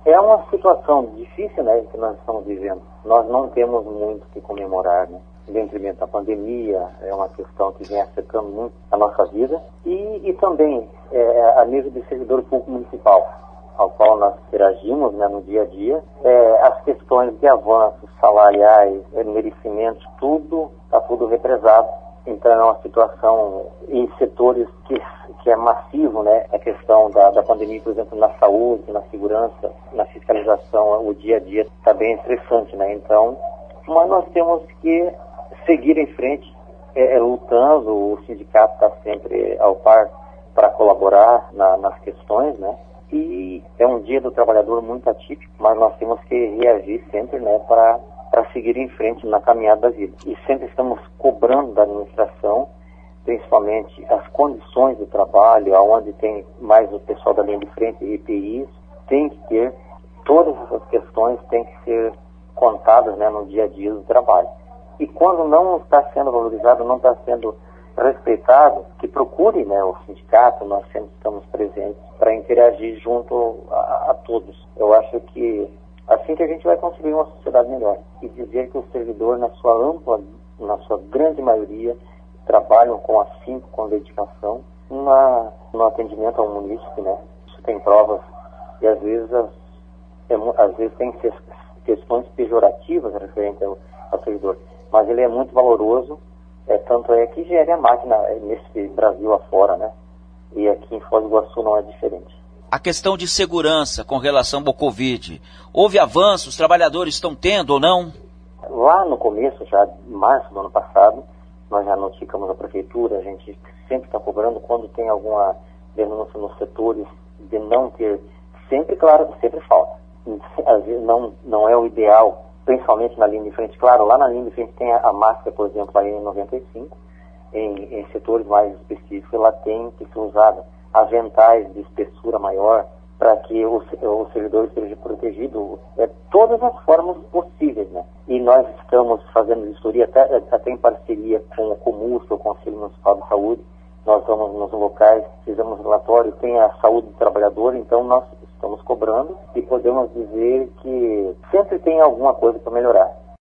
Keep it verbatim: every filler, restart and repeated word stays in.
É uma situação difícil, né, que nós estamos vivendo. Nós não temos muito que comemorar, né? O detrimento da pandemia é uma questão que vem afetando muito a nossa vida e, e também é, a nível de servidor público municipal, ao qual nós interagimos, né, no dia a dia, é, as questões de avanços salariais, é, merecimentos, tudo está tudo represado. Então é uma situação em setores que, que é massivo, né? A questão da, da pandemia, por exemplo, na saúde, na segurança, na fiscalização, o dia a dia está bem estressante, né? Então, mas nós temos que seguir em frente, é, é, lutando. O sindicato está sempre ao par para colaborar na, nas questões, né? E é um dia do trabalhador muito atípico, mas nós temos que reagir sempre, né, para para seguir em frente na caminhada da vida. E sempre estamos cobrando da administração, principalmente as condições do trabalho, aonde tem mais o pessoal da linha de frente, E P Is, tem que ter, todas essas questões têm que ser contadas, né, no dia a dia do trabalho. E quando não está sendo valorizado, não está sendo respeitado, que procure, né, o sindicato, nós sempre estamos presentes para interagir junto a, a todos. Eu acho que assim que a gente vai construir uma sociedade melhor e dizer que o servidor, na sua ampla, na sua grande maioria, trabalham com afinco, com dedicação, uma, no atendimento ao munícipe, né? Isso tem provas e às vezes, as, é, às vezes tem questões pejorativas referentes ao, ao servidor, mas ele é muito valoroso, é, tanto é que gere a máquina nesse Brasil afora, né? E aqui em Foz do Iguaçu não é diferente. A questão de segurança com relação ao Covid, houve avanços, os trabalhadores estão tendo ou não? Lá no começo, já em março do ano passado, nós já notificamos a prefeitura, a gente sempre está cobrando quando tem alguma denúncia nos setores de não ter, sempre, claro, sempre falta. Às vezes não, não é o ideal, principalmente na linha de frente. Claro, lá na linha de frente tem a, a máscara, por exemplo, a N noventa e cinco, em, em setores mais específicos, ela tem que ser usada. Aventais de espessura maior, para que o, o servidor esteja protegido, é, todas as formas possíveis, né? E nós estamos fazendo vistoria até, até em parceria com o COMUS, o Conselho Municipal de Saúde. Nós vamos nos locais, fizemos relatório, tem a saúde do trabalhador, então nós estamos cobrando e podemos dizer que sempre tem alguma coisa para melhorar.